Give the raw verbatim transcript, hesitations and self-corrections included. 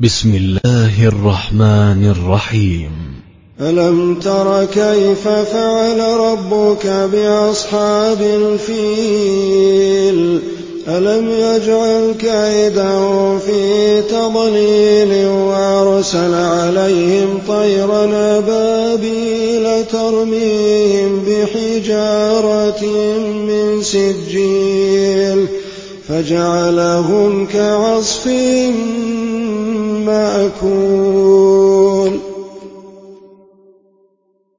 بسم الله الرحمن الرحيم. ألم تر كيف فعل ربك بأصحاب الفيل ألم يجعل كيدهم في تضليل وأرسل عليهم طيرا أبابيل ترميهم بحجارة من سجيل فجعلهم كعصف مأكول.